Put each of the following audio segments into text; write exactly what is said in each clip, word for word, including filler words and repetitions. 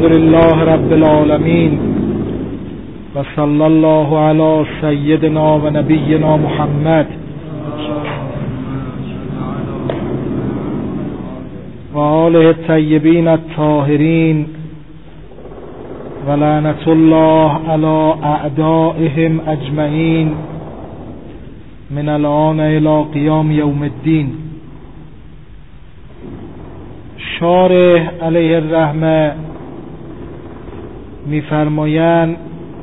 لله رب العالمين و صلی الله علی سیدنا و نبینا محمد و آله الطیبین الطاهرین و لعنت الله علی اعدائهم اجمعین من الان الی قیام یوم الدین. شارح علیه الرحمه می‌فرمایند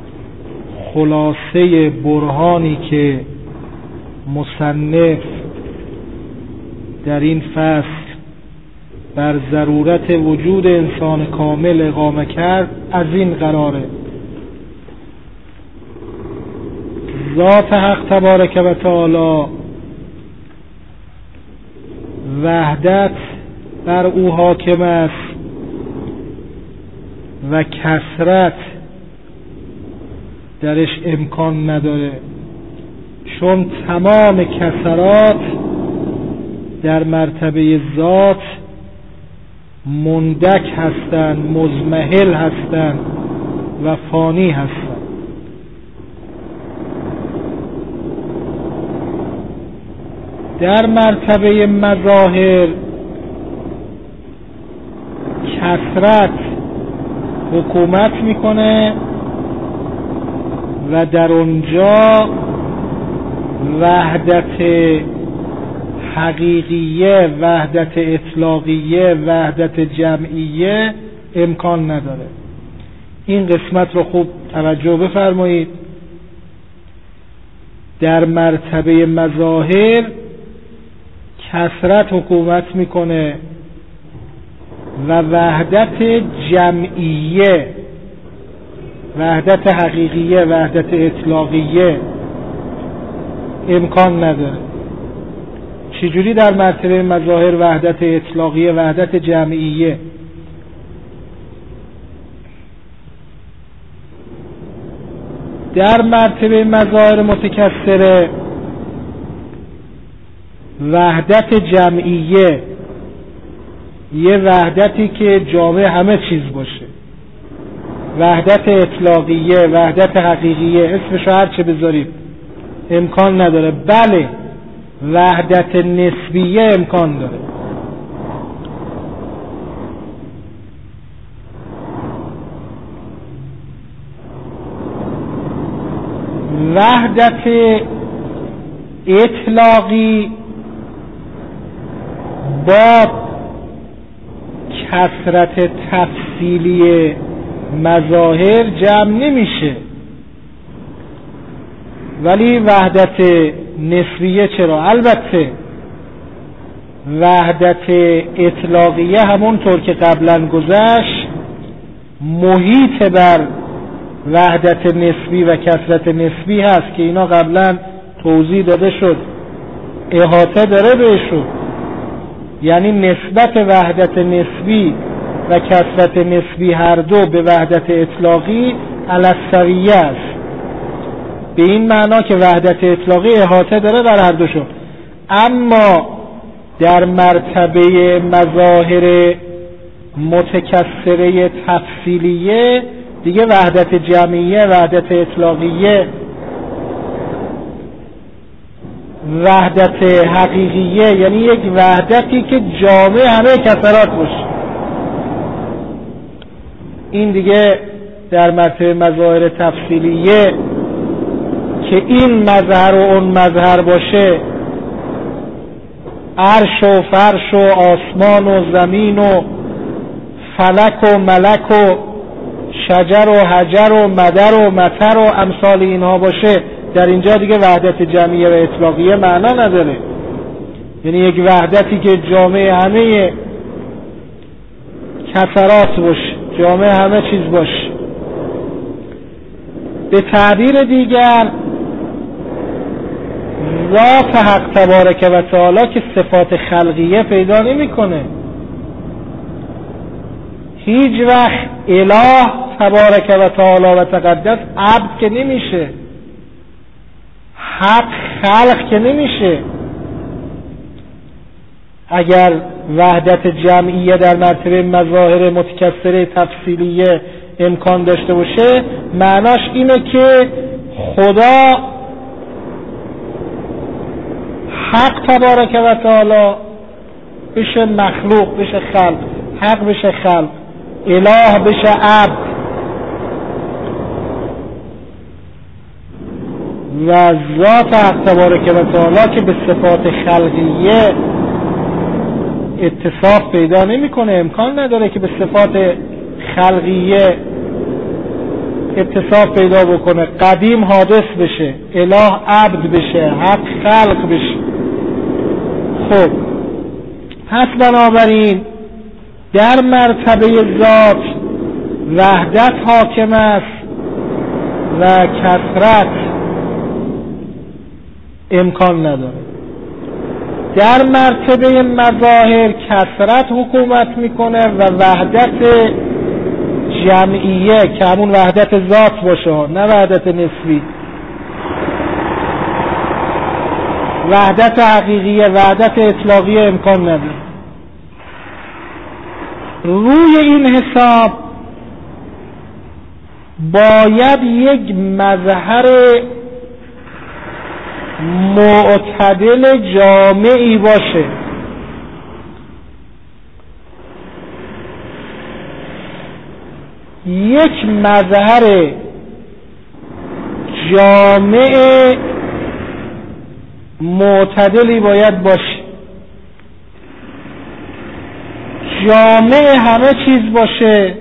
خلاصه برهانی که مصنف در این فصل بر ضرورت وجود انسان کامل اقامه کرد از این قراره: ذات حق تبارک و تعالی وحدت بر او حاکم است و کثرت درش امکان نداره، چون تمام کثرات در مرتبه ذات مندک هستند، مضمحل هستند و فانی هستند. در مرتبه مظاهر کثرت حکومت میکنه و در اونجا وحدت حقیقیه، وحدت اطلاقیه، وحدت جمعیه امکان نداره. این قسمت رو خوب توجه بفرمایید. در مرتبه مظاهر کثرت حکومت میکنه و وحدت جمعیه، وحدت حقیقیه، وحدت اطلاقیه امکان نداره. چجوری در مرتبه مظاهر وحدت اطلاقیه، وحدت جمعیه؟ در مرتبه مظاهر متکثره وحدت جمعیه یه وحدتی که جامع همه چیز باشه، وحدت اطلاقیه، وحدت حقیقیه، اسمشو هر چه بذارید امکان نداره. بله وحدت نسبیه امکان داره. وحدت اطلاقی با کثرت تفصیلی مظاهر جمع نمیشه، ولی وحدت نسبیه چرا؟ البته وحدت اطلاقیه همونطور که قبلا گذشت محیط بر وحدت نسبی و کثرت نسبی هست که اینا قبلا توضیح داده شد، احاطه داره بهشون. یعنی نسبت وحدت نسبی و کثرت نسبی هر دو به وحدت اطلاقی علی السویه است، به این معنا که وحدت اطلاقی احاطه داره بر هر دوشون. اما در مرتبه مظاهر متکثره تفصیلیه دیگه وحدت جمعیه، وحدت اطلاقیه، وحدت حقیقیه، یعنی یک وحدتی که جامع همه کثرات باشه، این دیگه در مرتبه مظاهر تفصیلیه که این مظهر و اون مظهر باشه، عرش و فرش و آسمان و زمین و فلک و ملک و شجر و حجر و مدر و مطر و امثال اینها باشه، در اینجا دیگه وحدت جمعیه و اطلاقیه معنا نداره. یعنی یک وحدتی که جامع همه کثرات باشه، جامع همه چیز باشه. به تعبیر دیگر ذات حق تبارک و تعالی که صفات خلقیه پیدا نمی‌کنه. هیچ وقت اله تبارک و تعالی و تقدس عبد که نمیشه، حق خلق که نمیشه. اگر وحدت جمعیه در مرتبه مظاهر متکثره تفصیلیه امکان داشته باشه، معناش اینه که خدا حق تبارک و تعالی بشه مخلوق، بشه خلق، حق بشه خلق، اله بشه عبد، و ذات حق تبارک و تعالی که به صفات خلقیه اتصاف پیدا نمیکنه، امکان نداره که به صفات خلقیه اتصاف پیدا بکنه، قدیم حادث بشه، اله عبد بشه، حق خلق بشه. خب پس بنابراین در مرتبه ذات وحدت حاکم است و کثرت امکان نداره. در مرتبه مظاهر کثرت حکومت میکنه و وحدت جمعیه که همون وحدت ذات باشه، نه وحدت نسبی، وحدت حقیقیه، وحدت اطلاقیه امکان نداره. روی این حساب باید یک مظهر معتدل جامعی باشه. یک مظهر جامع معتدلی باید باشه، جامع همه چیز باشه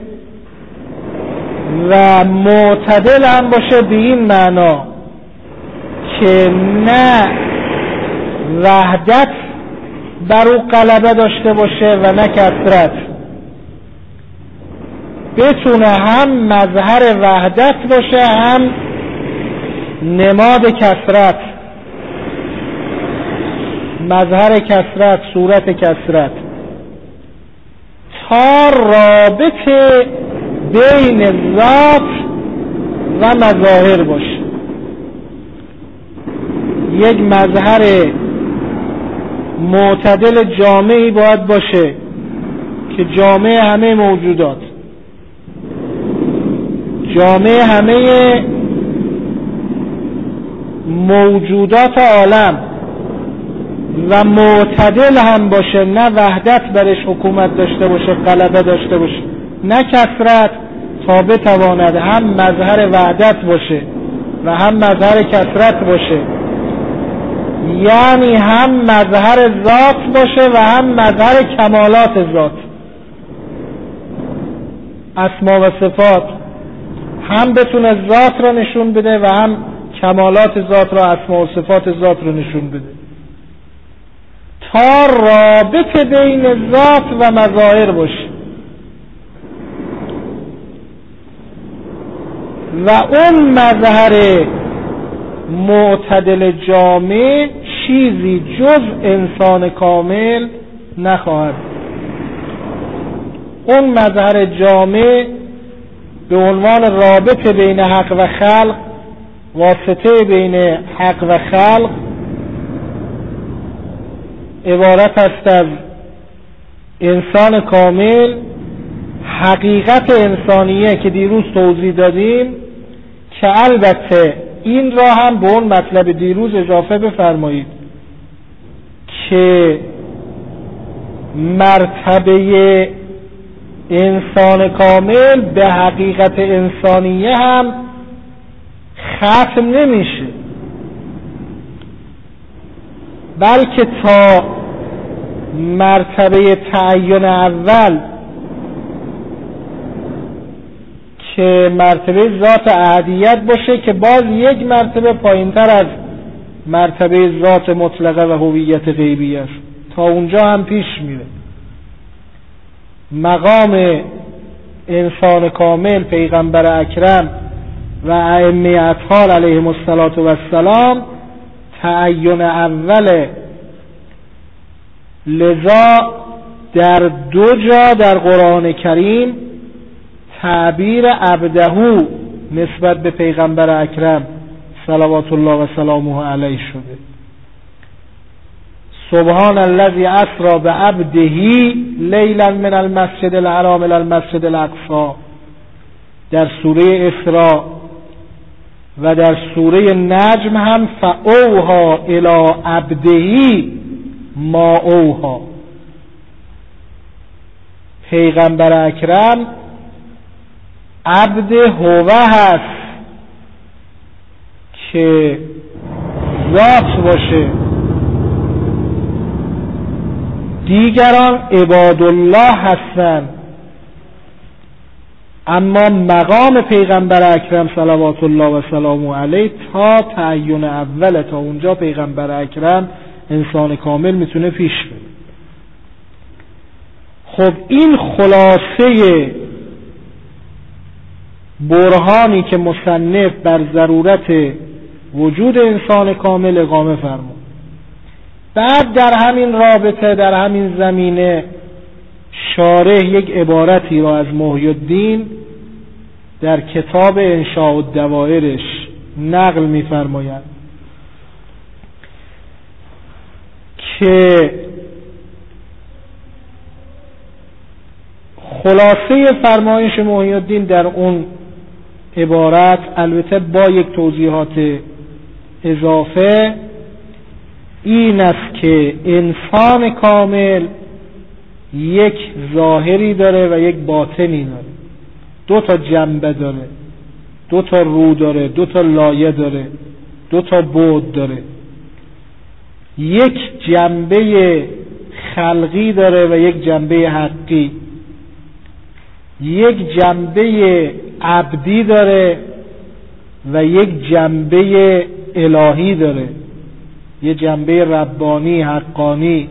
و معتدل هم باشه به این معنا که نه وحدت بر او غلبه داشته باشه و نه کثرت، بتونه هم مظهر وحدت باشه هم نماد کثرت، مظهر کثرت، صورت کثرت، تا رابطه بین ذات و مظاهر باشه. یک مظهر معتدل جامعی باید باشه که جامع همه موجودات، جامع همه موجودات عالم و معتدل هم باشه، نه وحدت برش حکومت داشته باشه، غلبه داشته باشه، نه کثرت، تا بتواند هم مظهر وحدت باشه و هم مظهر کثرت باشه، یعنی هم مظهر ذات باشه و هم مظهر کمالات ذات. اسما و صفات هم بتونه ذات را نشون بده و هم کمالات ذات را، اسما و صفات ذات را نشون بده، تا رابطه بین ذات و مظاهر باشه و اون مظهر معتدل جامع چیزی جز انسان کامل نخواهد. اون مظهر جامع به عنوان رابطه بین حق و خلق، واسطه بین حق و خلق، عبارت است از انسان کامل، حقیقت انسانیه که دیروز توضیح دادیم، که البته این را هم به اون مطلب دیروز اضافه بفرمایید که مرتبه انسان کامل به حقیقت انسانیه هم ختم نمیشه، بلکه تا مرتبه تعین اول که مرتبه ذات احدیت باشه که باز یک مرتبه پایینتر از مرتبه ذات مطلقه و هویت غیبی است، تا اونجا هم پیش میره. مقام انسان کامل، پیغمبر اکرم و ائمه اطهار علیهم السلام تعین اوله، لذا در دو جا در قرآن کریم تعبیر عبدهو نسبت به پیغمبر اکرم صلوات الله و سلامه علیه شده. سبحان الذی اسری بعبده لیلا من المسجد الحرام الی المسجد الاقصی در سوره اسراء و در سوره نجم هم فاوحی الی عبده ما اوحی. پیغمبر اکرم عبد هو هست که ذات باشه، دیگران عباد الله هستند، اما مقام پیغمبر اکرم صلوات الله و سلامه علیه تا تعین اول، تا اونجا پیغمبر اکرم انسان کامل میتونه پیش بره. خب این خلاصه برهانی که مصنف بر ضرورت وجود انسان کامل اقامه فرمود. بعد در همین رابطه، در همین زمینه، شارح یک عبارتی را از محی الدین در کتاب انشاء الدوائرش نقل می‌فرماید که خلاصه فرمایش محی الدین در اون عبارت، البته با یک توضیحات اضافه، این است که انسان کامل یک ظاهری داره و یک باطنی داره، دو تا جنبه داره، دو تا رو داره، دو تا لایه داره، دو تا بعد داره. یک جنبه خلقی داره و یک جنبه حقی، یک جنبه عبدی داره و یک جنبه الهی داره، یک جنبه ربانی حقانی.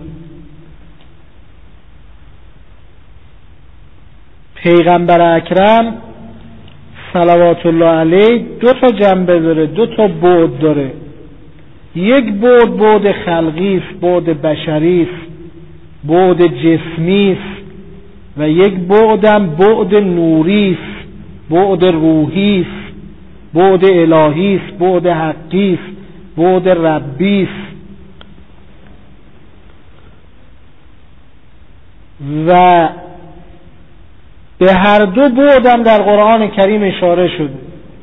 پیغمبر اکرم صلوات الله علیه دو تا جنبه داره، دو تا بعد داره. یک بعد بعد خلقی است، بعد بشری است، بعد جسمی است، و یک بعدم بعد نوری است، بعد روحی است، بعد الهی است، بعد حقی است، بعد ربی است. و به هر دو بعدم در قرآن کریم اشاره شده،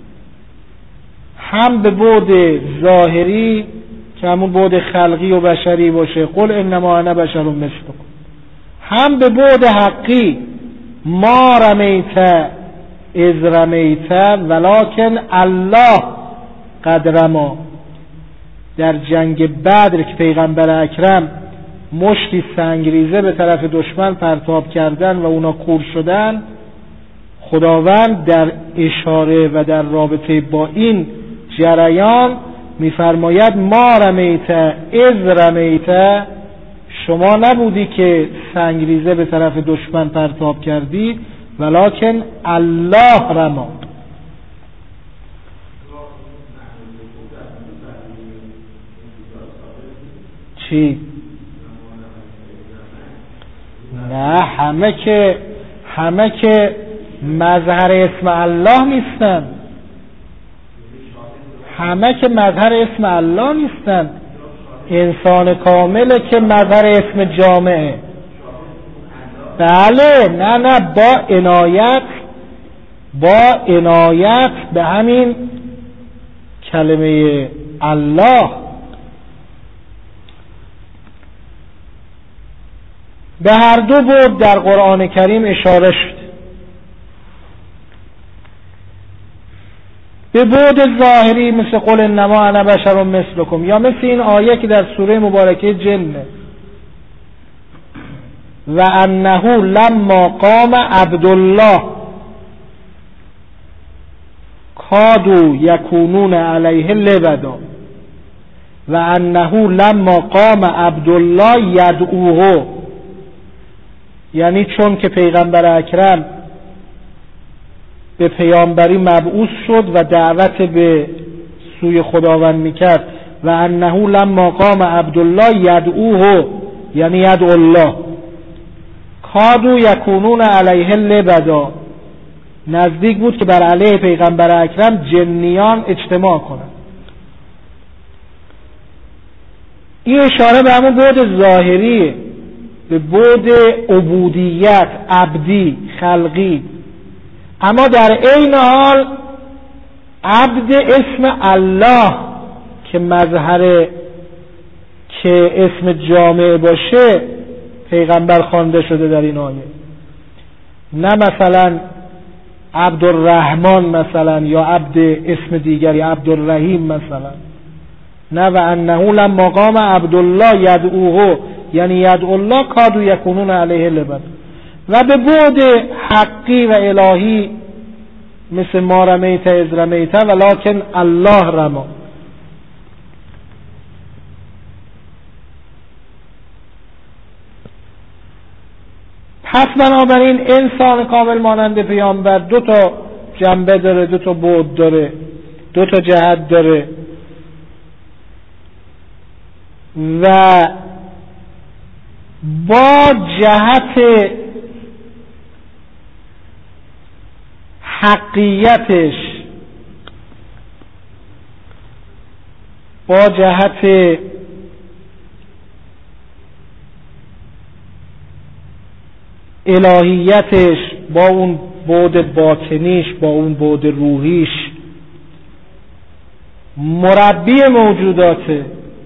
هم به بعد ظاهری که همون بعد خلقی و بشری باشه، قل انما انا بشر مثلکم، هم به بعد حقی، ما رمیت اذ رمیت ولکن الله قد رما. در جنگ بدر که پیغمبر اکرم مشتی سنگریزه به طرف دشمن پرتاب کردن و اونا کور شدن، خداوند در اشاره و در رابطه با این جریان میفرماید ما رمیت اذ رمیت، شما نبودی که سنگریزه به طرف دشمن پرتاب کردی، ولکن الله رما. چی؟ نه، همه که همه که مظهر اسم الله نیستن، همه که مظهر اسم الله نیستن. انسان کامله که مظهر اسم جامعه. بله، نه نه با عنایت با عنایت به همین کلمه الله. به هر دو بعد در قرآن کریم اشاره شد. به بعد ظاهری مثل قل انما انا بشر مثلکم، یا مثل این آیه که در سوره مبارکه جنه، و انه لما قام عبدالله کادوا یکونون علیه لبدا، و انه لما قام عبدالله یدعوه، یعنی چون که پیغمبر اکرم به پیامبری مبعوث شد و دعوت به سوی خداوند میکرد، و انه لما قام عبدالله یدعوه یعنی یدعو الله، کادوا یکونون علیه لبدا، نزدیک بود که بر علیه پیغمبر اکرم جنیان اجتماع کنند. این اشاره به همون بعد ظاهریه، به بعد عبودیت، عبدی، خلقی. اما در عین حال عبد اسم الله که مظهر که اسم جامع باشه پیغمبر خوانده شده در این آیه، نه مثلا عبدالرحمن مثلا یا عبد اسم دیگری عبدالرحیم مثلا، نه و انه لما قام عبدالله یدعوه یعنی یدعو الله کادوا یکونون علیه لبد. و به بعد حقی و الهی مثل ما رمیت اذ رمیت ولکن الله رما. پس بنابراین انسان کامل مانند پیامبر دو تا جنبه داره، دو تا بعد داره، دو تا جهت داره و با جهت حقیقتش، با جهت الهیتش، با اون بعد باطنیش، با اون بعد روحیش مربی موجوداته.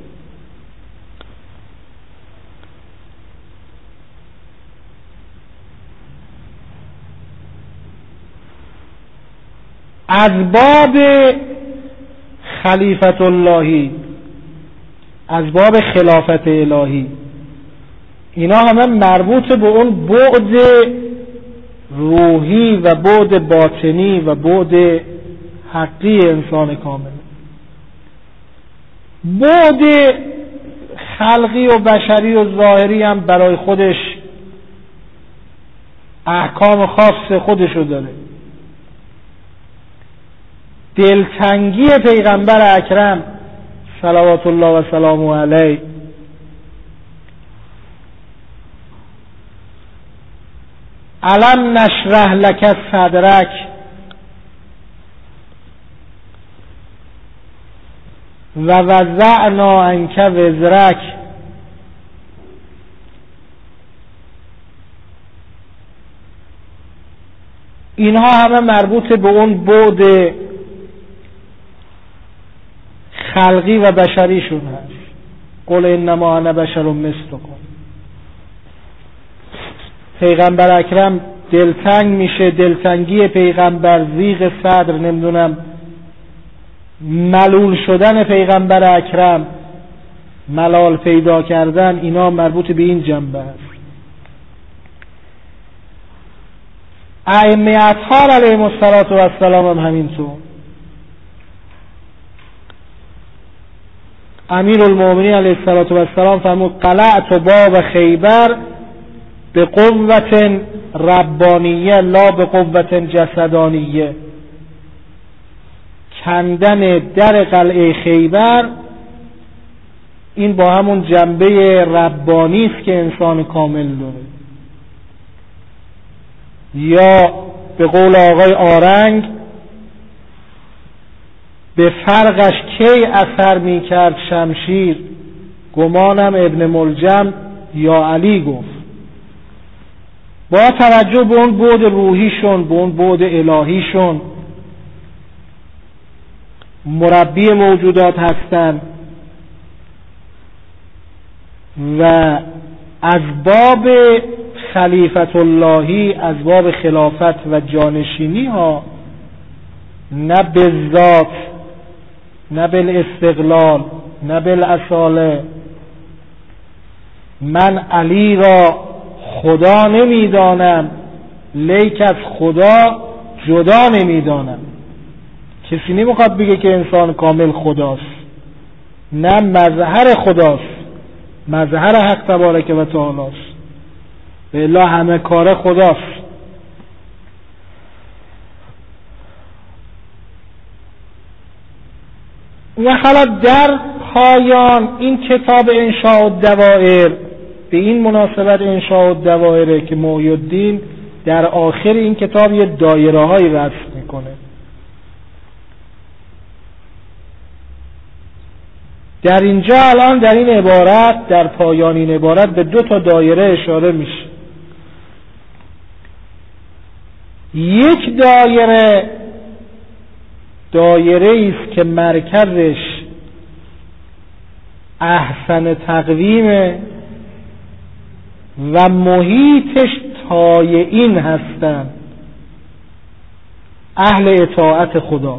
از باب خلیفت اللهی، از باب خلافت الهی، اینا همه مربوط به اون بعد روحی و بعد باطنی و بعد حقی انسان کامل. بعد خلقی و بشری و ظاهری هم برای خودش احکام خاص خودشو داره. دلتنگی پیغمبر اکرم صلوات الله و سلامه علیه الم نشرح لک صدرک، و وضعنا عنک وزرک، اینها همه مربوط به اون بعد خلقی و بشریشون هست. قل انما انا بشر مثلکم. پیغمبر اکرم دلتنگ میشه، دلتنگی پیغمبر، ضیق صدر، نمیدونم ملول شدن پیغمبر اکرم، ملال پیدا کردن، اینا مربوط به این جنبه است. ائمه اطهار علیهم السلام هم همینطور. امیر المؤمنین علیه السلام فرمود قلعت باب خیبر به قوت ربانیه لا به قوت جسدانیه. کندن در قلعه خیبر این با همون جنبه ربانی است که انسان کامل داره. یا به قول آقای آرنگ به فرقش کی اثر می کرد شمشیر، گمانم ابن ملجم یا علی گفت. با توجه به اون بعد روحیشون، به اون بعد الهیشون مربی موجودات هستن و از باب خلیفت اللهی، از باب خلافت و جانشینی ها، نه به ذات، نه بالاستقلال، نه بالاصاله. من علی را خدا نمیدانم لیک از خدا جدا نمیدانم. کسی نمیخواد بگه که انسان کامل خداست، نه مظهر خداست، مظهر حق تبارک و تعالی است، به الا همه کار خداست. و حالا در پایان این کتاب انشاء الدوائر، به این مناسبت انشاء الدوائر که محی الدین در آخر این کتاب یه دایره های رسم میکنه. در اینجا الان در این عبارت، در پایان این عبارت به دو تا دایره اشاره میشه. یک دایره دایره است که مرکزش احسن تقویمه و محیطش طایعین هستن، اهل اطاعت خدا.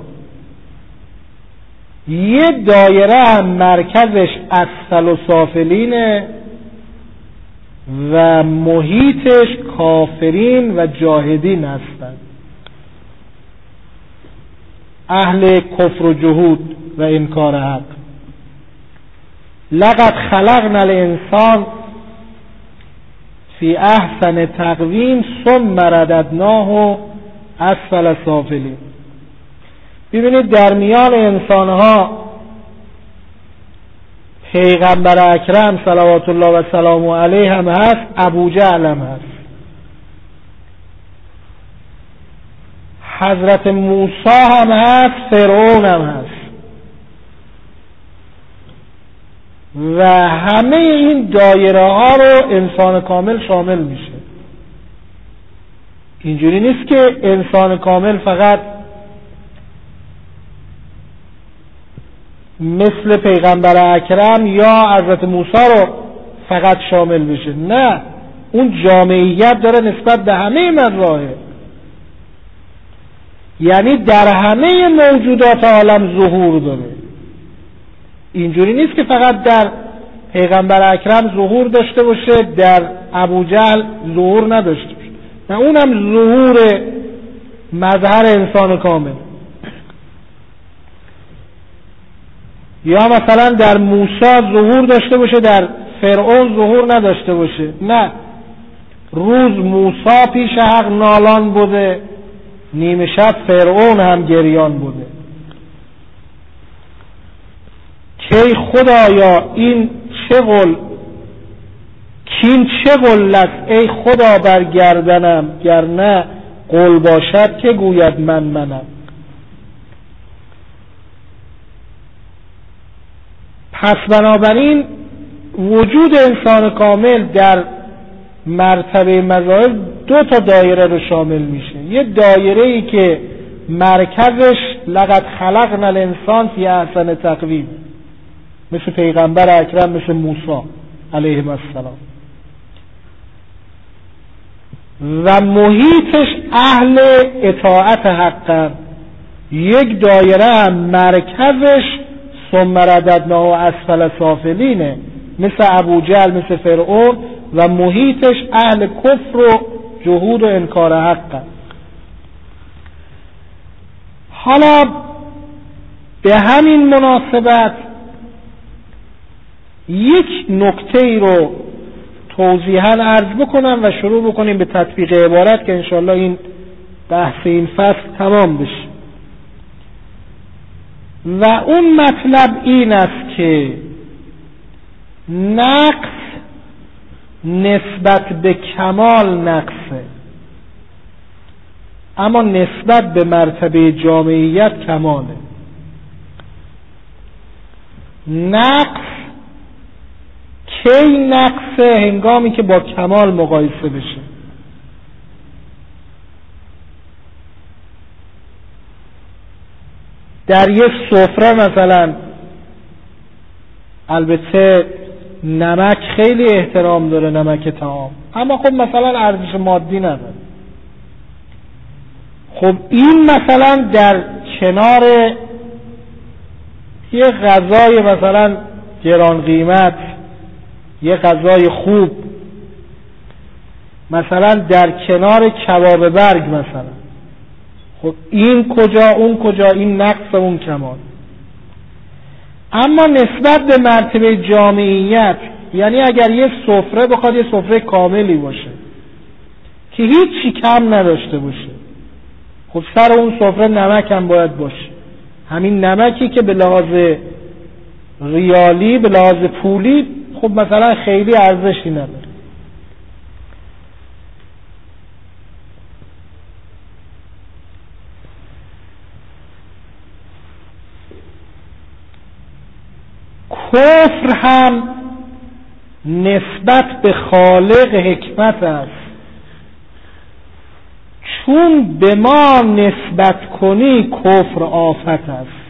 یه دایره هم مرکزش اسفل و سافلینه و محیطش کافرین و جاهدین هستند، اهل کفر و جهود و انکار حق. لقد خلقنا الانسان فی احسن تقویم ثم رددناه اسفل سافلین. ببینید در میان انسانها پیغمبر اکرم صلوات الله و سلامه علیه هم هست، ابو جهل هم هست، حضرت موسی هم هست، فرعون هم هست و همه این دایره ها رو انسان کامل شامل میشه. اینجوری نیست که انسان کامل فقط مثل پیغمبر اکرم یا حضرت موسی رو فقط شامل بشه، نه، اون جامعیت داره نسبت به همه مظاهر، یعنی در همه موجودات عالم ظهور داره. اینجوری نیست که فقط در پیغمبر اکرم ظهور داشته باشه، در ابو جهل ظهور نداشته باشه، نه، اونم ظهور مظهر انسان کامل. یا مثلا در موسی ظهور داشته باشه، در فرعون ظهور نداشته باشه، نه، روز موسی پیش حق نالان بوده، نیمه شب فرعون هم گریان بوده. کی خدایا این چه قل کین چه قل است ای خدا بر گردنم، گر نه قل باشد که گوید من منم. پس بنابراین وجود انسان کامل در مرتبه مظاهر دو تا دایره رو شامل میشه. یه دایره ای که مرکزش لقد خلقنا الانسان فی احسن تقویم، مثل پیغمبر اکرم، مثل موسی علیه السلام، و محیطش اهل اطاعت حقا. یک دایره هم مرکزش ثم رددناه اسفل سافلینه، مثل ابو جهل، مثل فرعون، و محیطش اهل کفر و جهود و انکار حق. حالا به همین مناسبت یک نکته ای رو توضیحاً عرض بکنم و شروع بکنیم به تطبیق عبارت که انشاءالله این بحث این فصل تمام بشه. و اون مطلب این است که نقص نسبت به کمال نقصه، اما نسبت به مرتبه جامعیت کماله. نقص کی نقصه؟ هنگامی که با کمال مقایسه بشه. در یک سفره مثلا، البته نمک خیلی احترام داره، نمک طعام، اما خب مثلا ارزش مادی نداره. خب این مثلا در کنار یه غذای مثلا گران قیمت، یه غذای خوب، مثلا در کنار کباب برگ مثلا، خب این کجا اون کجا، این نقص اون کمال. اما نسبت به مرتبه جامعیت، یعنی اگر یه سفره بخواد یه سفره کاملی باشه که هیچی کم نداشته باشه، خب سر اون سفره نمک هم باید باشه، همین نمکی که به لحاظ ریالی، به لحاظ پولی خب مثلا خیلی ارزشی نداره. کفر هم نسبت به خالق حکمت است. چون به ما نسبت کنی کفر آفت است.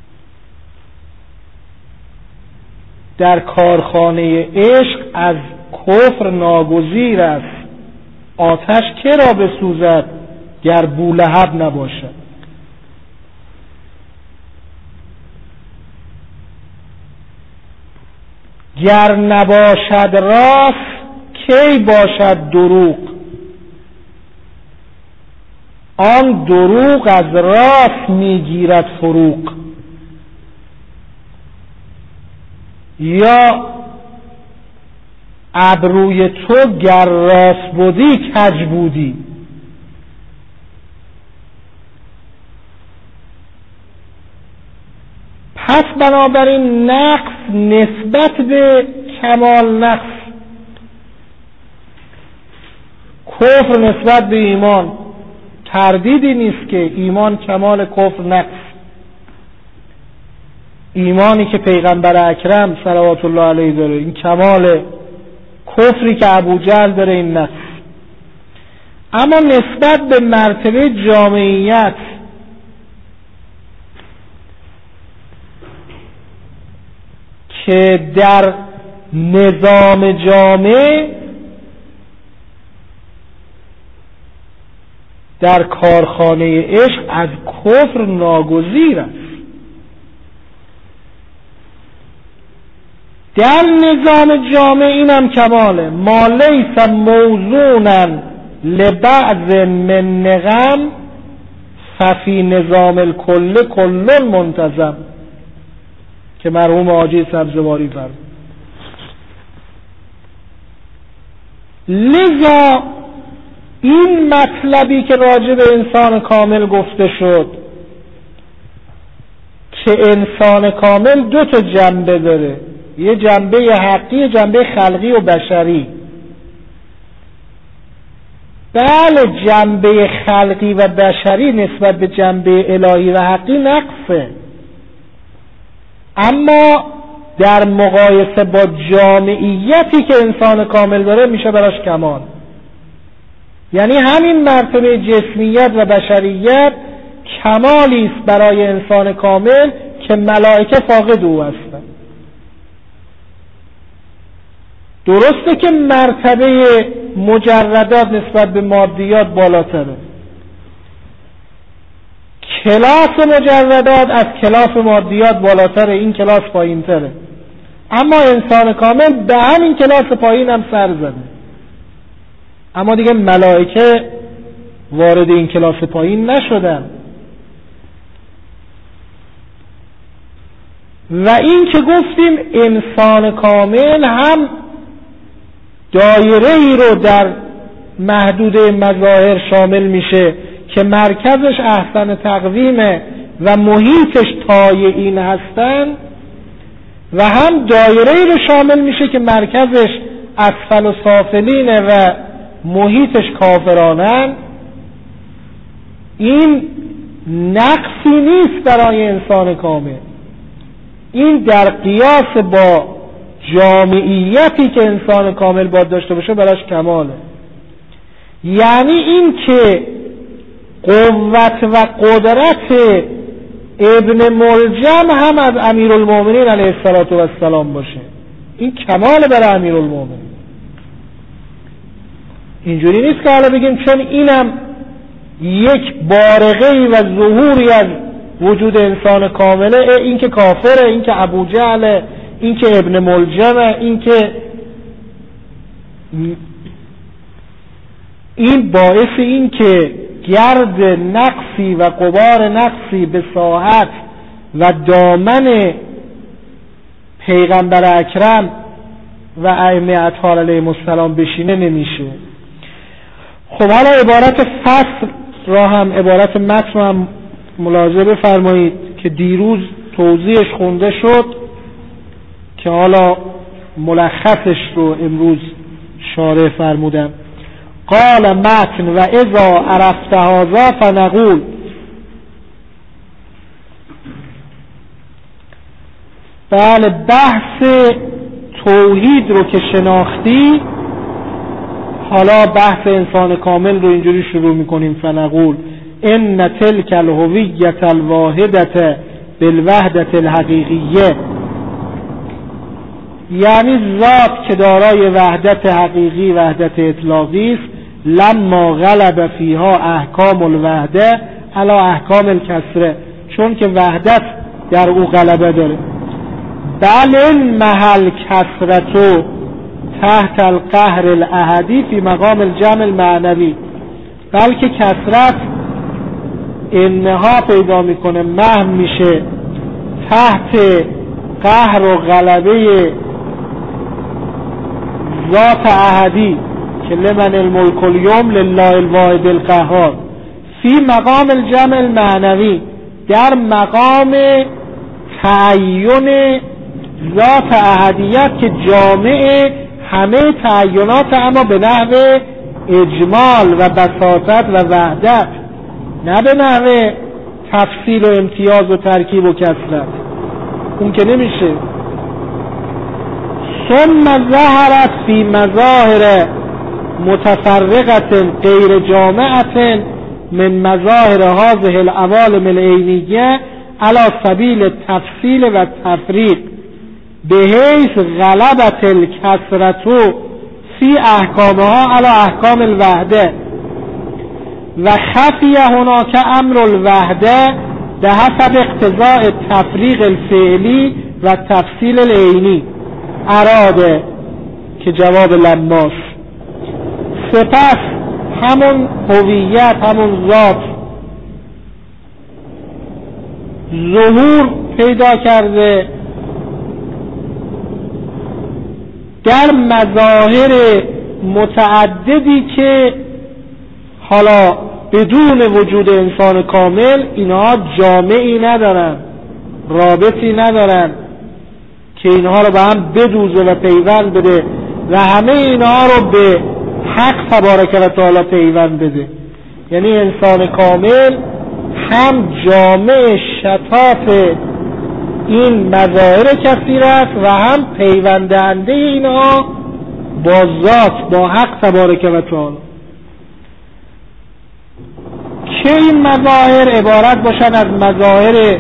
در کارخانه عشق از کفر ناگزیر است. آتش که را بسوزد گر بولهب نباشد. گر نباشد راست کی باشد دروغ. آن دروغ از راست میگیرد فروغ. یا ابروی تو گر راست بودی کج بودی. پس بنابراین نقص نسبت به کمال نقص، کفر نسبت به ایمان، تردیدی نیست که ایمان کمال، کفر نقص. ایمانی که پیغمبر اکرم صلوات الله علیه داره این کمال، کفری که ابوجهل داره این نقص. اما نسبت به مرتبه جامعیت که در نظام جامع در کارخانه عشق از کفر ناگزیر است. در نظام جامع اینم کماله. ما لیس موزونا لبعض من نغم ففی نظام الکل کل منتظم، که مرحوم حاجی سبزواری فرمود. لذا این مطلبی که راجع به انسان کامل گفته شد که انسان کامل دو تا جنبه داره، یه جنبه حقی، یه جنبه خلقی و بشری. بله جنبه خلقی و بشری نسبت به جنبه الهی و حقی نقصه، اما در مقایسه با جامعیتی که انسان کامل داره میشه براش کمال. یعنی همین مرتبه جسمیت و بشریت کمالی است برای انسان کامل که ملائکه فاقد او هستند. درسته که مرتبه مجردات نسبت به مادیات بالاتره، کلاس مجردات از کلاس مادیات بالاتره، این کلاس پایین تره، اما انسان کامل به همین کلاس پایین هم سر زده. اما دیگه ملائکه وارد این کلاس پایین نشدن. و این که گفتیم انسان کامل هم دایره ای رو در محدوده مظاهر شامل میشه که مرکزش احسن تقویمه و محیطش تای این هستن، و هم دایره ای رو شامل میشه که مرکزش اسفل و سافلینه و محیطش کافرانن. این نقصی نیست برای انسان کامل، این در قیاس با جامعیتی که انسان کامل باید داشته باشه براش کماله. یعنی این که قوت و قدرت ابن ملجم هم از امیرالمومنین علیه السلام باشه، این کمال برای امیرالمومنین. اینجوری نیست که حالا بگیم چون اینم یک بارقه‌ای و ظهوری از وجود انسان کامله، این که کافره، این که ابوجهل، این که ابن ملجمه، این که این باعث این که گرد نقصی و غبار نقصی به ساحت و دامن پیغمبر اکرم و ائمه اطهار علیهم السلام بشینه نمیشه. خب حالا عبارت فصل را هم، عبارت متن هم ملاحظه بفرمایید که دیروز توضیحش خونده شد که حالا ملخصش رو امروز شارح فرمودم. قال متن و اذا عرفت هذا فنقول بله، بحث توحید رو که شناختی، حالا بحث انسان کامل رو اینجوری شروع میکنیم. فنقول ان تلک الهویت الواحدة بالوحدة الحقیقیه، یعنی ذات که دارای وحدت حقیقی، وحدت اطلاقی است. لما غلب فیها احکام الوحده علی احکام الکسره، چون که وحدت در او غلبه داره. بل این محل کسرتو تحت القهر الاحدی فی مقام الجمع المعنوی، بلکه کسرت انها پیدا میکنه، محو میشه تحت قهر و غلبه ذات احدی که لمن الملک اليوم لله الواحد القهار، فی مقام الجمع المعنوی، در مقام تعین ذات احدیت که جامع همه تعینات، اما به نحو اجمال و بساطت و وحدت، نه به نحو تفصیل و امتیاز و ترکیب و کثرت، اون که نمیشه. ثم ظهرت فی مظاهر متفرقة غیر جامعة من مظاهر هذه العوالم العینیه علی سبیل التفصیل و تفریق، بحیث غلبت الکثرة فی احکامها علی احکام الوحده و خفی هناک امر الوحده به حسب اقتضاء تفریق الفعلی و تفصیل العینی. اراده که جواب لماس. سپس همون هویت، همون ذات ظهور پیدا کرده در مظاهر متعددی که حالا بدون وجود انسان کامل اینها جامعی ندارن، رابطی ندارن که اینها رو به هم بدوزه و پیوند بده و همه اینها رو به حق تبارک و تعالی پیوند بده. یعنی انسان کامل هم جامع شتات این مظاهر کثیر است و هم پیوندنده اینها با ذات، با حق تبارک و تعالی، که این مظاهر عبارت باشن از مظاهر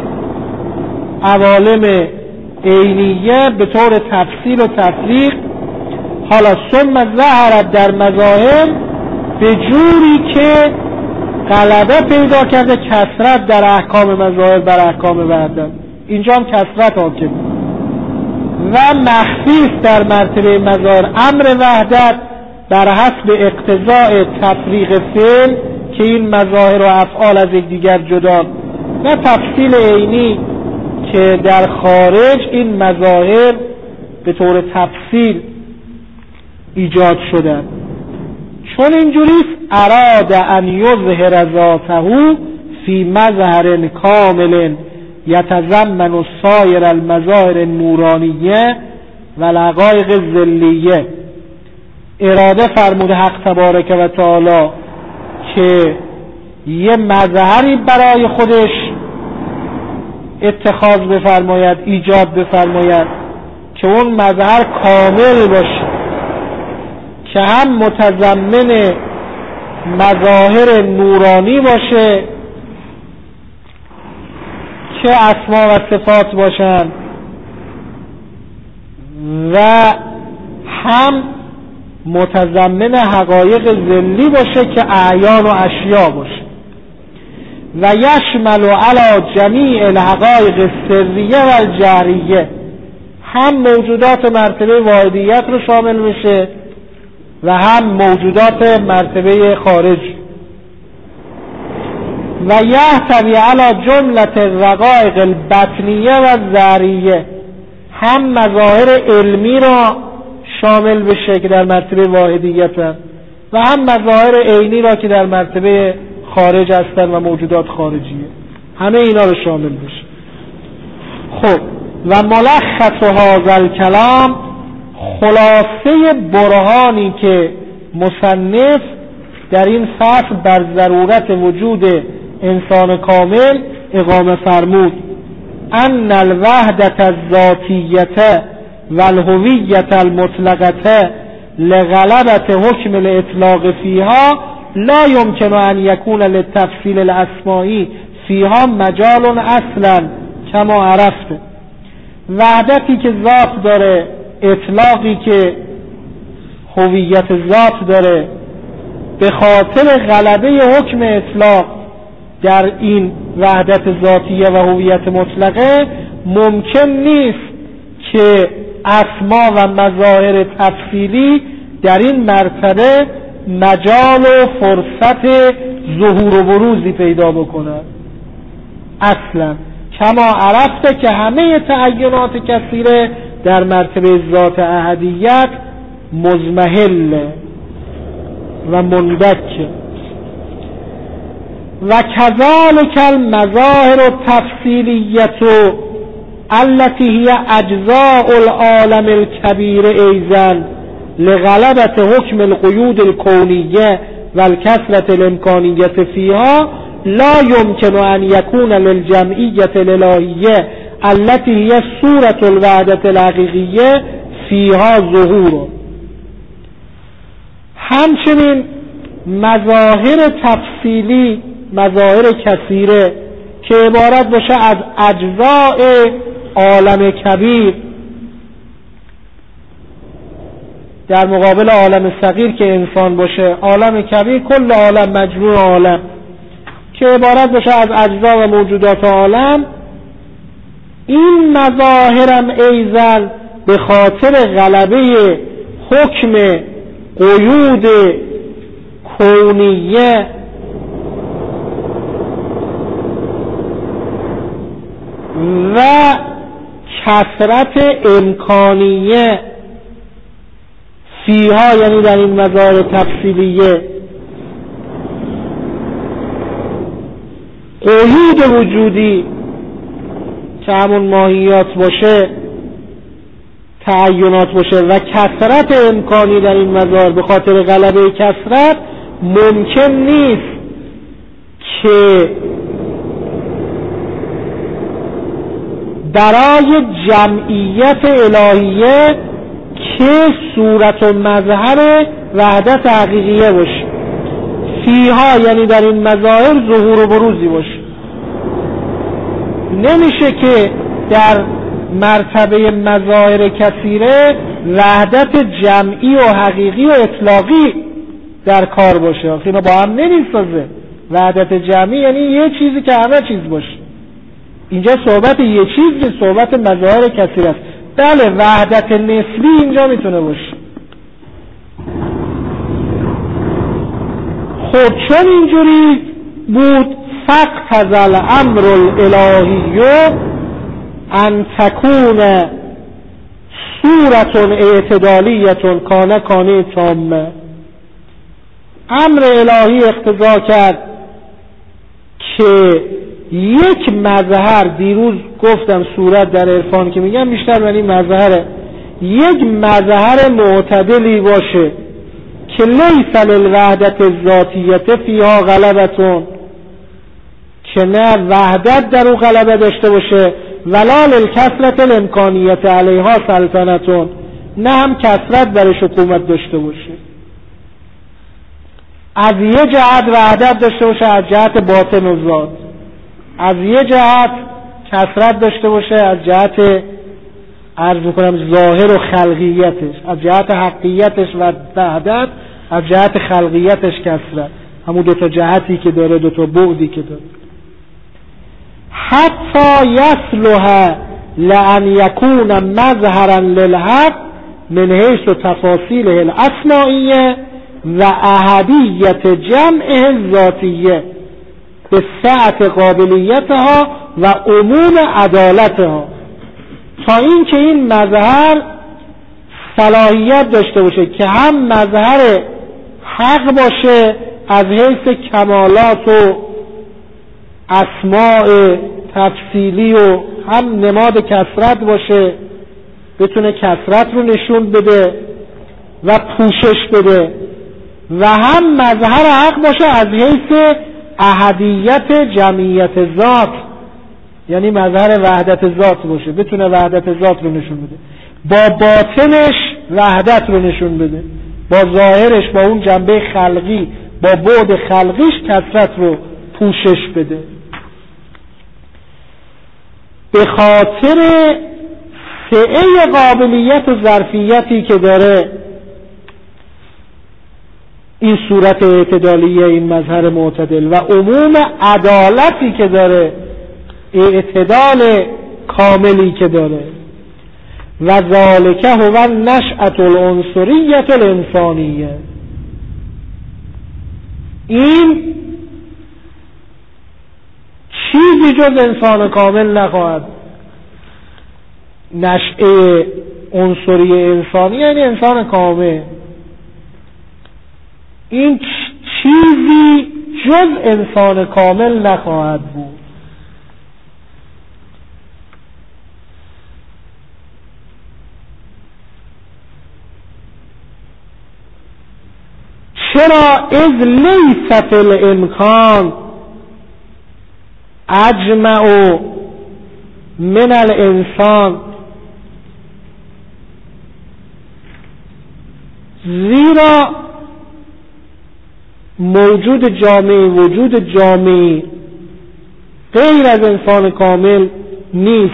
عوالم عینیه به طور تفصیل و تفریق. حالا ثم ظهرت در مظاهر به جوری که غلبه پیدا کرده کثرت در احکام مظاهر بر احکام وحدت. اینجا هم کثرت حاکم و مخفی در مرتبه مظاهر امر وحدت بر حسب اقتضاء تفریق فعل که این مظاهر و افعال از یکدیگر جدا، و تفصیل عینی که در خارج این مظاهر به طور تفصیل ایجاد شدن. چون اینجوریست اراد ان یظهر ذاته فی مظهر کامل یتضمن سایر المظاهر النورانیه و الحقایق الظلیه. اراده فرموده حق تبارک و تعالی که یه مظهری برای خودش اتخاذ بفرماید، ایجاد بفرماید که اون مظهر کامل باشه، که هم متضمن مظاهر نورانی باشه که اسما و صفات باشن و هم متضمن حقایق ذلی باشه که اعیان و اشیا باشه، و یشمل علی جمیع الحقایق السریه و الجهریه، هم موجودات مرتبه واحدیت رو شامل بشه و هم موجودات مرتبه خارج، و یحتوی علی جملة الرقائق البطنیه و ظاهریه، هم مظاهر علمی را شامل بشه که در مرتبه واحدیت هست و هم مظاهر عینی را که در مرتبه خارج هستن و موجودات خارجیه، همه اینا رو شامل بشه. خب و ملخص هذا الکلام، خلاصه برهانی که مصنف در این فصل بر ضرورت وجود انسان کامل اقامه فرمود، ان الوحدة الذاتیة والهویة المطلقة لغلبة حکم الاطلاق فيها لا يمكن ان يكون للتفصيل الاسمائی فيها مجال اصلا کما عرفت. وحدتی که ذات داره، اطلاقی که هویت ذات داره، به خاطر غلبه حکم اطلاق در این وحدت ذاتیه و هویت مطلقه ممکن نیست که اسما و مظاهر تفصیلی در این مرتبه مجال و فرصت ظهور و بروزی پیدا بکنند اصلا، کما عرفته که همه تعینات کثیره در مرتبه ذات احدیت مزمحل و مندک. و کذالک المظاهر التفصیلیت التي هي اجزاء العالم الكبير ایضا لغلبة حکم القیود الکونیه و الکثرة الامکانیه فيها لا يمكن ان يكون للجمعیة الالهیه التي هي صورة الوحدة الحقیقیه فيها ظهور. همچنین مظاهر تفصیلی، مظاهر کثیره که عبارت باشه از اجزاء عالم کبیر در مقابل عالم صغیر که انسان باشه، عالم کبیر کل عالم مجموع عالم که عبارت باشه از اجزا و موجودات عالم، این مظاهرم ایضا به خاطر غلبه حکم قیود کونیه و کثرت امکانیه فیها، یعنی در این مظاهر تفصیلیه، قیود وجودی که همون ماهیات باشه، تعینات باشه، و کثرت امکانی در این مظاهر به خاطر غلبه کثرت ممکن نیست که برای جمعیت الهیه که صورت و مظهر وحدت حقیقیه باشه فیها، یعنی در این مظاهر ظهور و بروزی باشه. نمیشه که در مرتبه مظاهر کثیره وحدت جمعی و حقیقی و اطلاقی در کار باشه، اینا با هم نمیسازه. وحدت جمعی یعنی یه چیزی که همه چیز باشه. اینجا صحبت یه چیز که صحبت مظاهر کثیر است. بله وحدت نسبی اینجا میتونه باشه. خب چون اینجوری بود فاقتضى الامر الالهی ان تکون صورت اعتدالیت کان کانه تامه، امر الهی اقتضا کرد که یک مظهر، دیروز گفتم صورت در عرفان که میگم بیشتر معنی مظهره، یک مظهر معتدلی باشه که لیس للوحدت الذاتیه فیها غلبتون، که نه وحدت در او غلبه داشته باشه، ولا للکثرت الامکانیت علیها سلطنتون، نه هم کثرت برش حکومت داشته باشه. از یه جهت وحدت داشته باشه از جهت باطن و ذات، از یه جهت کثرت داشته باشه از جهت عرض میکنم ظاهر و خلقیتش، از جهت حقیقتش و وحدت، از جهت خلقیتش کثرت، همون دوتا جهتی که داره، دوتا بعدی که داره. حتی یصلح لأن یکون مظهرا للحق من حیث تفاصیله الاسمائیه و احدیت جمعه الذاتیه به سعت قابلیتها و عموم عدالتها، تا این که این مظهر صلاحیت داشته باشه که هم مظهر حق باشه از حیث کمالات و اسماء تفصیلی و هم نماد کثرت باشه، بتونه کثرت رو نشون بده و پوشش بده، و هم مظهر حق باشه از حیث احدیت جمعیت ذات، یعنی مظهر وحدت ذات باشه، بتونه وحدت ذات رو نشون بده، با باطنش وحدت رو نشون بده، با ظاهرش با اون جنبه خلقی با بعد خلقیش کثرت رو پوشش بده. به خاطر سعه قابلیت و ظرفیتی که داره این صورت اعتدالیه، این مظهر معتدل، و عموم عدالتی که داره، اعتدال کاملی که داره، و ذالک هو نشأة العنصریة الانسانیه، این چیزی جز انسان کامل نخواهد. نشأه عنصری انسانی یعنی انسان کامل، این چیزی جز انسان کامل نخواهد بود. چرا؟ اذ لیس فی الامکان اجمع من الانسان، زیرا موجود جامعی وجود جامعی غیر از انسان کامل نیست،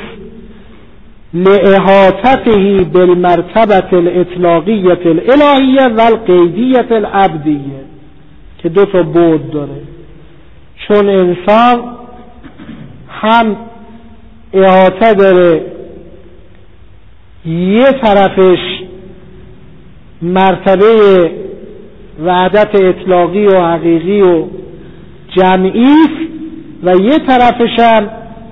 لاحاطته بالمرتبه الاطلاقیه الالهیه و القیدیه العبدیه، که دو تا بعد داره. چون انسان هم احاطه داره، یه طرفش مرتبه وحدت اطلاقی و حقیقی و جمعی است، و یه طرفش هم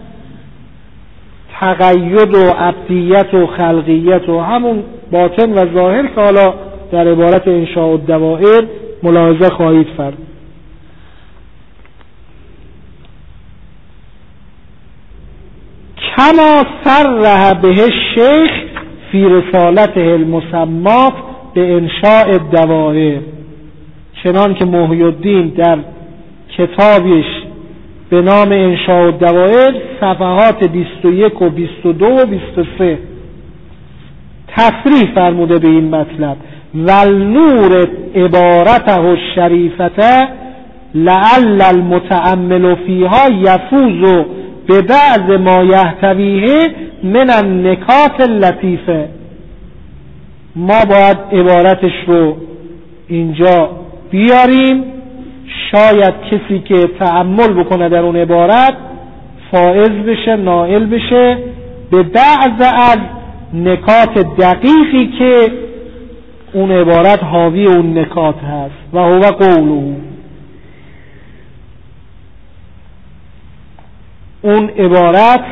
تقید و عبدیت و خلقیت و همون باطن و ظاهر که حالا در عبارت انشاء الدوائر ملاحظه خواهید فرد. کما صرح به الشیخ فی رسالته المسمات به انشاء الدوائر، چنان که محی الدین در کتابش به نام انشاء الدوائر صفحات بیست و یک و بیست و دو و بیست و سه تصریح فرموده به این مطلب: والنور عبارته الشریفته لعل المتأمل فیها یفوز به بعض ما یحتویه من النکات اللطیفه. ما باید عبارتش رو اینجا بیاریم، شاید کسی که تأمل بکنه در اون عبارت فائز بشه، نائل بشه به بعض از نکات دقیقی که اون عبارت حاوی اون نکات هست. و هو قوله، اون عبارت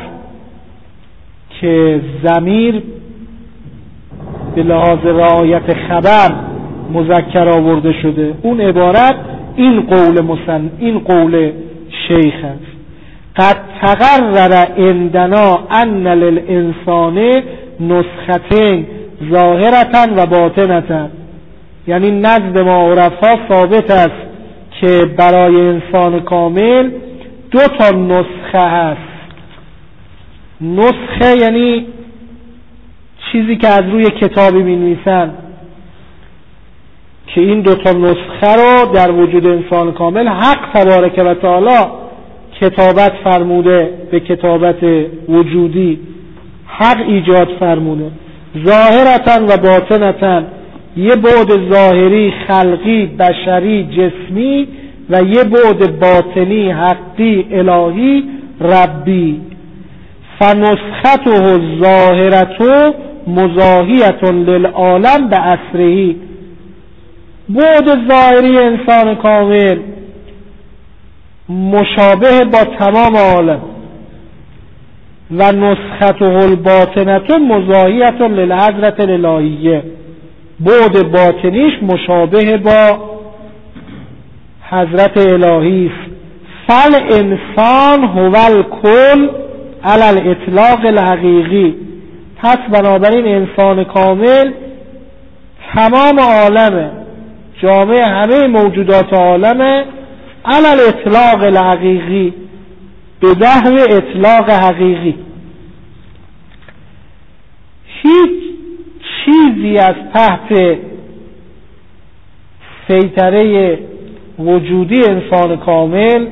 که ضمیر به لحاظ رعایت خبر مذکر آورده شده، اون عبارت این قول مسن این قول شیخ است: قد تقرر عندنا ان للانسان نسختین ظاهرتا و باطنتا، یعنی نزد ما عرفا ثابت است که برای انسان کامل دو تا نسخه هست. نسخه یعنی چیزی که از روی کتابی می نویسن، که این دو تا نسخه رو در وجود انسان کامل حق تبارک و تعالی کتابت فرموده، به کتابت وجودی حق ایجاد فرموده. ظاهرتاً و باطنتاً، یه بعد ظاهری خلقی بشری جسمی و یه بعد باطنی حقی الهی ربی. فنسخته الظاهرة مزاحیة للعالم به اثره، بعد ظاهری انسان کامل مشابه با تمام عالم، و نسخته الباطنة مزاحیة للحضرة الالهیه، بعد باطنیش مشابه با حضرت الهی است. فل انسان هو الکل علی الاطلاق الحقیقی، پس بنابراین انسان کامل تمام عالمه، جامعه همه موجودات عالمه، علی الاطلاق الحقیقی، به نحو اطلاق حقیقی. هیچ چیزی از تحت سیطره وجودی انسان کامل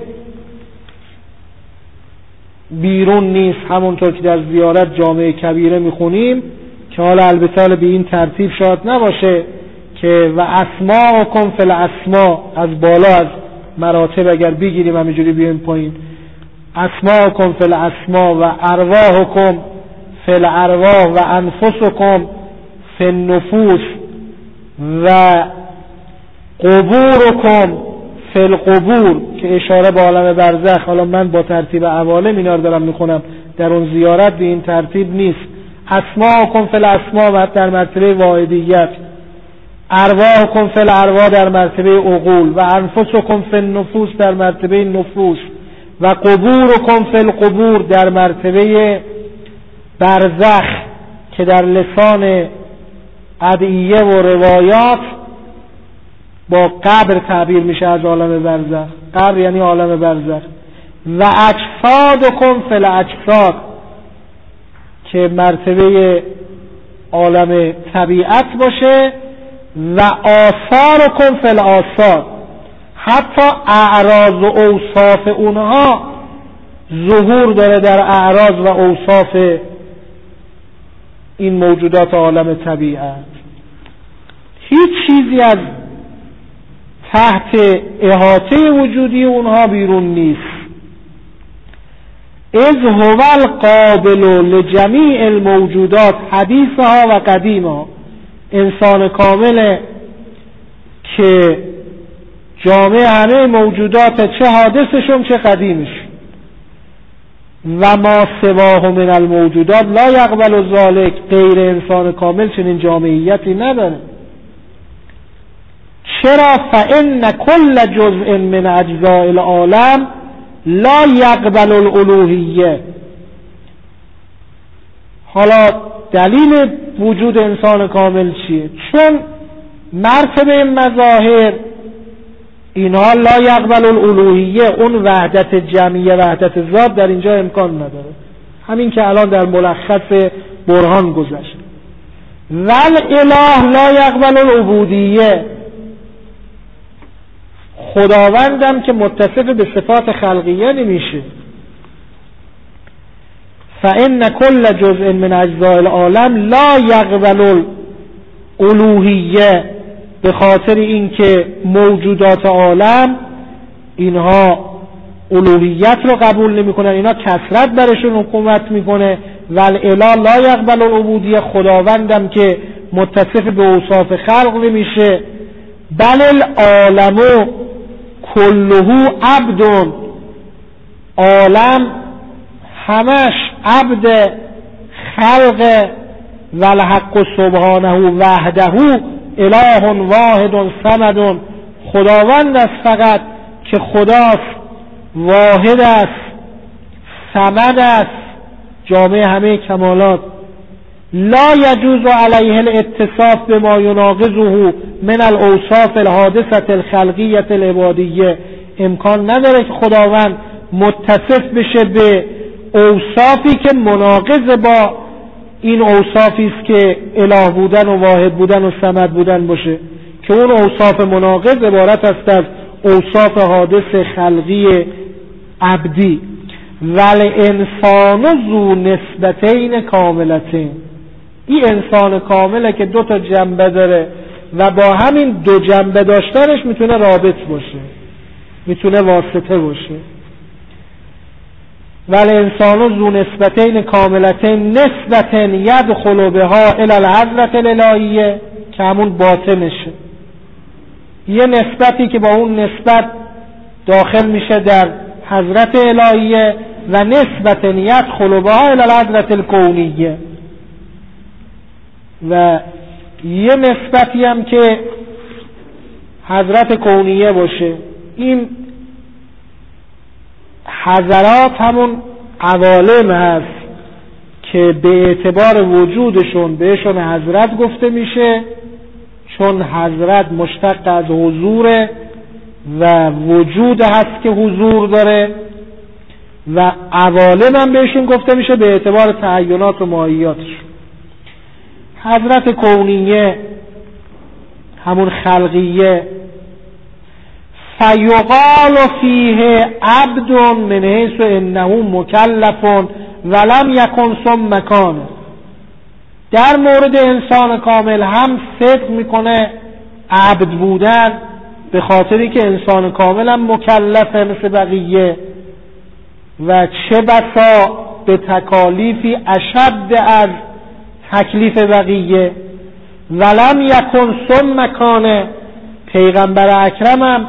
بیرون نیست. همونطور که در زیارت جامع کبیره میخونیم که حالا البته به این ترتیب شاید نباشه که و اسماءکم فی الاسماء، از بالا از مراتب اگر بگیریم همینجوری بیایم پایین، اسماءکم فی الاسماء و ارواحکم فی الارواح و انفسکم فی النفوس و قبورکم فی القبور، که اشاره به عالم برزخ. حالا من با ترتیب عوالم اینا رو دارم میخونم، در اون زیارت به این ترتیب نیست. اسماءکم فی الاسماء در مرتبه واحدیت، ارواحکم فی الارواح در مرتبه عقول و انفسکم فی النفوس در مرتبه نفوس و قبورکم فی القبور در مرتبه برزخ که در لسان ادعیه و روایات با قبر تعبیر میشه از عالم برزخ. قبر یعنی عالم برزخ. و اجسادکم فی الاجساد که مرتبه عالم طبیعت باشه و آثارکم فی الآثار، حتی اعراض و اوصاف اونها ظهور داره در اعراض و اوصاف این موجودات عالم طبیعت. هیچ چیزی از تحت احاطه وجودی اونها بیرون نیست. اذ هو القابل لجمیع الموجودات حدیثها و قدیمها، انسان کامله که جامع همه موجودات، چه حادثشون چه قدیمشون. و ما سواه من الموجودات لا یقبل ذلک، غیر انسان کامل چنین جامعیتی نداره. چرا؟ فإن کل جزء من اجزاء العالم لا یقبل الالوهیه. حالا دلیل وجود انسان کامل چیه؟ چون مرتبه مظاهر اینها لا یقبل الالوهیه، اون وحدت جمعیه، وحدت ذات در اینجا امکان نداره. همین که الان در ملخص برهان گذشت. والاله لا یقبل العبودیه، خداوندم که متصف به صفات خلقیه نمیشه. فإن كل جزء من اجزاء العالم لا یقبل الالوهیه، به خاطر اینکه موجودات عالم اینها الوهیت رو قبول نمیکنن، اینا کثرت برشون حکومت میکنه. والاله لا یقبل العبودیه، خداوندم که متصف به اوصاف خلق نمیشه. بل العالم کله عبد، عالم همش عبد خلق. والحق سبحانه وحده اله واحد صمد، خداوند است فقط که خداست، واحد است، صمد است، جامع همه کمالات. لا یجوز علیه الاتصاف بما یناقضه من الاوصاف الحادثه الخلقیه العبادیه، امکان نداره که خداوند متصف بشه به اوصافی که مناقض با این اوصافی است که اله بودن و واحد بودن و صمد بودن باشه، که اون اوصاف مناقض عبارت است از اوصاف حادث خلقی عبدی. والانسان ذو نسبتین کاملتین، این انسان کامله که دو تا جنبه داره و با همین دو جنبه داشتنش میتونه رابط باشه، میتونه واسطه باشه. والانسان ذو نسبتین کاملتین، نسبتین یدخل بها الی الحضرة الالهیه، که همون باطنشه، یه نسبتی که با اون نسبت داخل میشه در حضرت الهیه، و نسبتین یدخل بها الی الحضرة الکونیه، و یه نسبتی هم که حضرت کونیه باشه. این حضرات همون عوالم هست که به اعتبار وجودشون بهشون حضرت گفته میشه، چون حضرت مشتق از حضور و وجود هست که حضور داره. و عوالم هم بهشون گفته میشه به اعتبار تعینات و ماهیاتش. حضرت کونیه همون خلقیه، فیقال فیه عبد من حیث انه مکلف ولم یکن ثم کان. در مورد انسان کامل هم صدق میکنه عبد بودن، به خاطری که انسان کامل هم مکلفه مثل بقیه و چه بسا به تکالیفی اشد از تکلیف بقیه. ولم یکن ثم کان، پیغمبر اکرم هم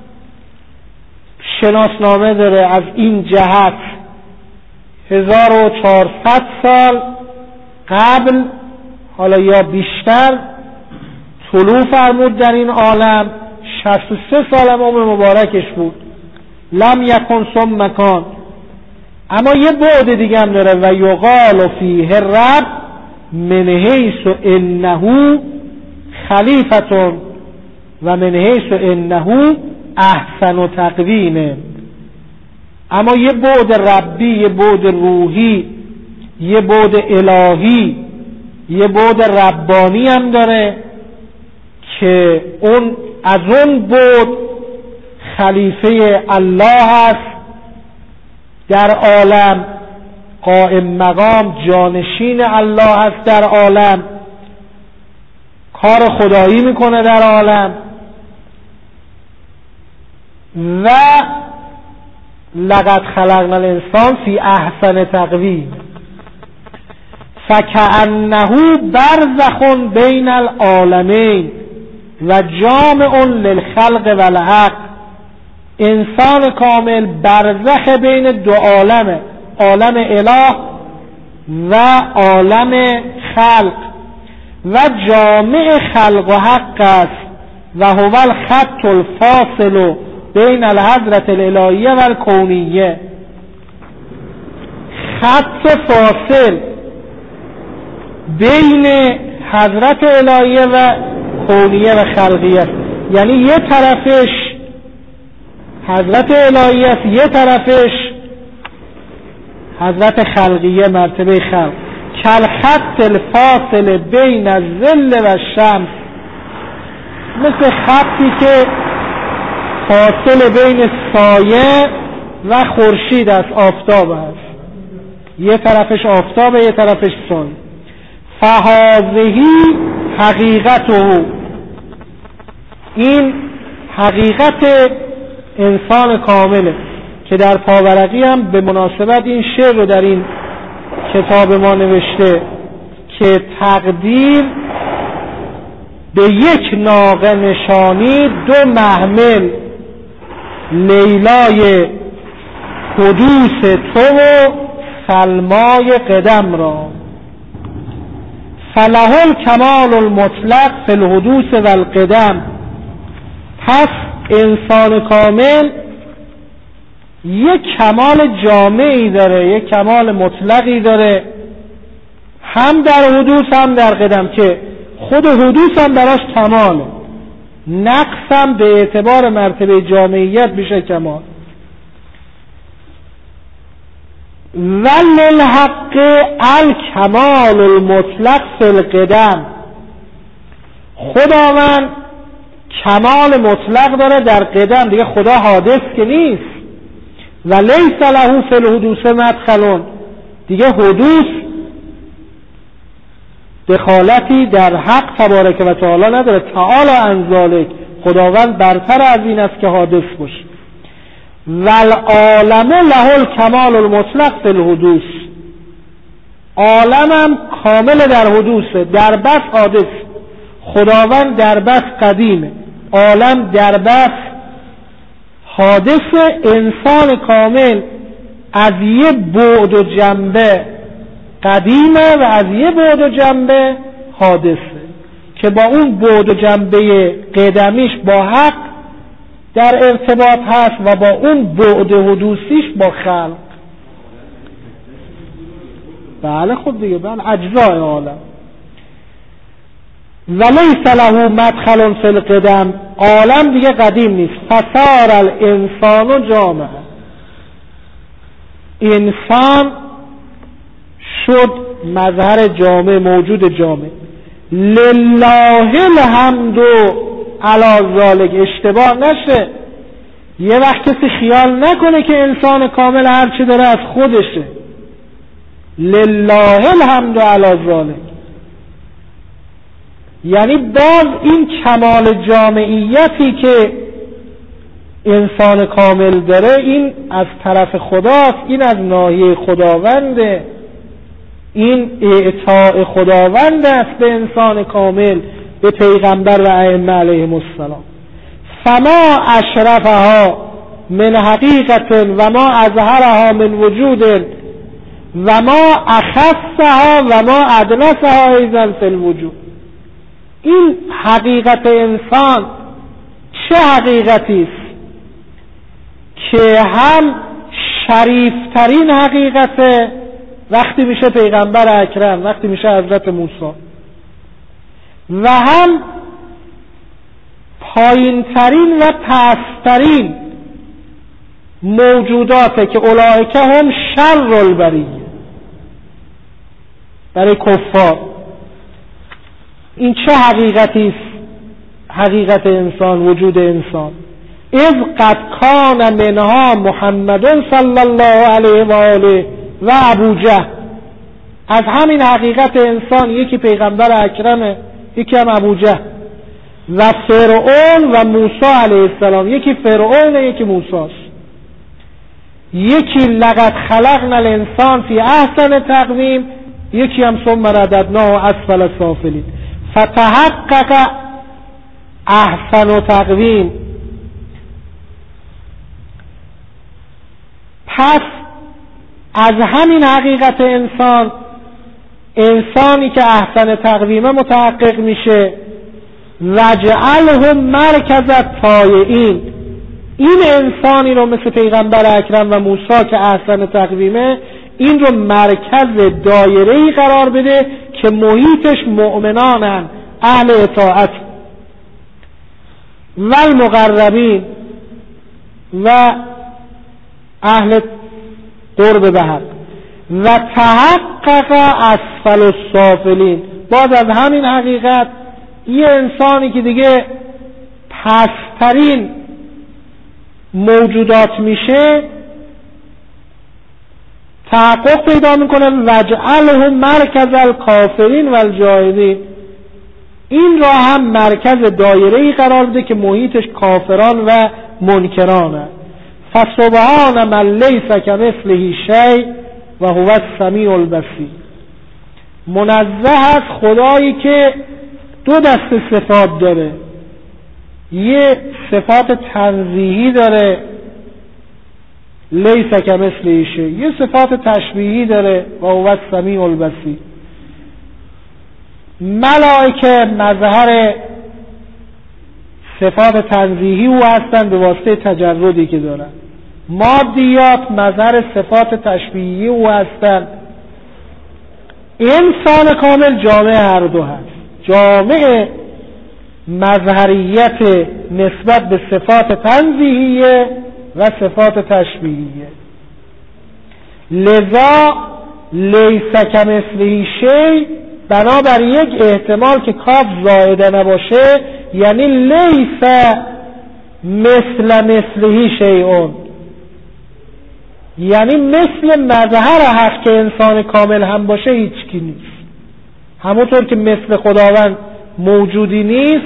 شناسنامه داره از این جهت هزار و چهارصد سال قبل، حالا یا بیشتر، طلوع فرمود در این عالم. شصت و سه سال هم عمر مبارکش بود. لم یکن ثم کان. اما یه بعد دیگه هم داره، و یقال فیه رب من حیث انه خلیفة و من حیث انه احسن تقویم. اما یه بعد ربی، یه بعد روحی، یه بعد الهی، یه بعد ربانی هم داره که اون از اون بعد خلیفه الله هست در عالم، قائم مقام جانشین الله هست در عالم، کار خدایی میکنه در عالم. و لقد خلقنا الانسان فی احسن تقویم فکأنه برزخ بین العالمین و جامع للخلق والحق. انسان کامل برزخ بین دو عالمه، عالم اله و عالم خلق، و جامع خلق و حق است و هو الخط الفاصل بین الحضرت الالهیه و الکونیه. خط فاصل بین حضرت الهیه و کونیه و خلقیه، یعنی یه طرفش حضرت الهیه است، یه طرفش حضرت خلقیه، مرتبه خلق. کل خط الفاصل بین الظل و الشمس، مثل خطی که فاصله بین سایه و خورشید است، آفتاب است، یه طرفش آفتابه یه طرفش سایه. فهذه حقیقته، این حقیقت انسان کامله که در پاورقی هم به مناسبت این شعر رو در این کتاب ما نوشته که تقدیر به یک ناقه نشانی دو محمل لیلای حدوث تو و سلمای قدم را. فله الکمال المطلق فی الحدوث و القدم. پس انسان کامل یک کمال جامعی داره، یک کمال مطلقی داره، هم در حدوث هم در قدم، که خود حدوث هم براش کماله، نقص هم به اعتبار مرتبه جامعیت میشه کمال. وللحق الکمال المطلق فی القدم. خداوند کمال مطلق داره در قدم، دیگه خدا حادث که نیست. و لیس له فی الحدوث مدخل، دیگه حدوث دخالتی در حق تبارک و تعالی نداره. تعالی عن ذلک، خداوند برتر از این است که حادث باشه. والعالم له الکمال المطلق فی الحدوث. عالمم کامل در حدوثه، در بس حادث. خداوند در بس قدیمه، عالم در بس حادث. انسان کامل از یه بعد و جنبه قدیمه و از یه بعد و جنبه حادثه، که با اون بعد و جنبه قدمیش با حق در ارتباط هست و با اون بعد حدوثیش با خلق. بله خود دیگه، بله اجزای عالم. ولیس له مدخل فی القدم، عالم دیگه قدیم نیست. فصار الانسان جامعه، انسان شد مظهر جامع، موجود جامع. لله الحمد علی ذالک. اشتباه نشه، یه وقت کسی خیال نکنه که انسان کامل هر چی داره از خودشه. لله الحمد علی ذالک یعنی باز این کمال جامعیتی که انسان کامل داره این از طرف خداست، این از ناحیه خداونده، این اعطاء خداوند است به انسان کامل، به پیغمبر و ائمه علیهم السلام. فما اشرفها من حقیقت و ما اظهرها من وجود و ما اخصها و ما ادنسها ایضا فی الوجود. این حقیقت انسان چه حقیقتی است که هم شریفترین حقیقته وقتی میشه پیغمبر اکرم، وقتی میشه حضرت موسی، و هم پایینترین و پسترین موجوداته که اولئک هم شر البریه برای کفار. این چه حقیقتی است؟ حقیقت انسان، وجود انسان. اذ قد کان منها محمد صلی الله علیه و آله و ابو جهل. از همین حقیقت انسان یکی پیغمبر اکرمه، یکی هم ابو جهل. و فرعون و موسی علیه السلام، یکی فرعون یکی موسی است. یکی لقد خلقنا الانسان فی احسن تقویم، یکی هم ثم رددناه اسفل سافلین. فتحقق احسن تقویم. پس از همین حقیقت انسان، انسانی که احسن تقویمه متحقق میشه، وجعله مرکز الطایعین. این انسانی رو مثل پیغمبر اکرم و موسی که احسن تقویمه، این رو مرکز دایره‌ای قرار بده که محیطش مؤمنانن، اهل اطاعت و المقربین و اهل قرب به حق. و تحقق اسفل السافلین. باز از همین حقیقت یه انسانی که دیگه پسترین موجودات میشه تحقق پیدا میکنه. وجعله مرکز الکافرین و الجاهلین. این را هم مرکز دایره‌ای قرار بده که محیطش کافران و منکرانه. فسبحان من لیس کمثله شیء و هو السمیع البصیر. منزه است خدایی که دو دسته صفات داره، یه صفات تنزیهی داره لیس کمثله شیء، یه صفات تشبیهی داره و هو السمیع البصیر. ملائکه مظهر صفات تنزیهی او هستند به واسطه تجردی که دارن. مادیات مظهر صفات تشبیهی او هستند. انسان کامل جامع هر دو هست، جامع مظهریت نسبت به صفات تنزیهیه و صفات تشبیهیه. لذا لیس کمثله شیء بنابر یک احتمال که کاف زائده نباشه، یعنی لیس مثل مثله شیء، یعنی مثل مظهر حق که انسان کامل هم باشه هیچ کی نیست. همونطور که مثل خداوند موجودی نیست،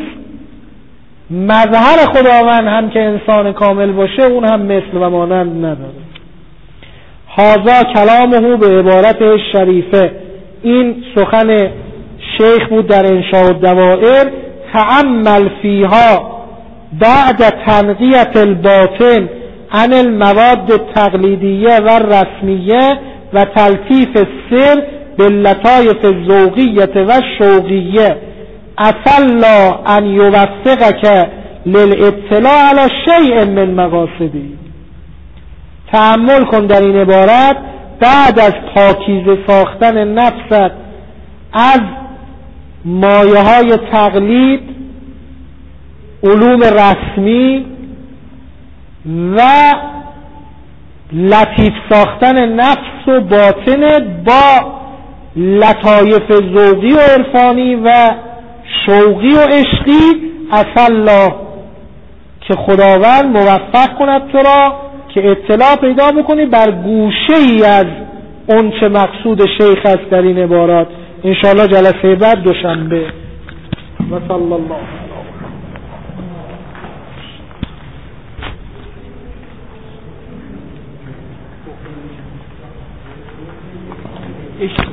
مظهر خداوند هم که انسان کامل باشه اون هم مثل و مانند نداره. هذا کلامه به عبارت شریفه. این سخن شیخ بود در انشاء الدوائر. تأمل فیها بعد تنقیت الباطن عن المواد التقلیدیه و رسمیه و تلطیف السر باللطایف الذوقیه و شوقیه. عسى الله ان یوفقک للاطلاع علی شیء من مقاصده. تأمل کن در این عبارت بعد از پاکیزه ساختن نفست از مایه های تقلید، علوم رسمی و لطیف ساختن نفس و باطن با لطایف ذوقی و عرفانی و شوقی و عشقی. عسالله که خداوند موفق کند تو را که اطلاع پیدا بکنی بر گوشه ای از اون چه مقصود شیخ است در این عبارات. انشاءالله جلسه بعد دوشنبه. و صلی الله علیه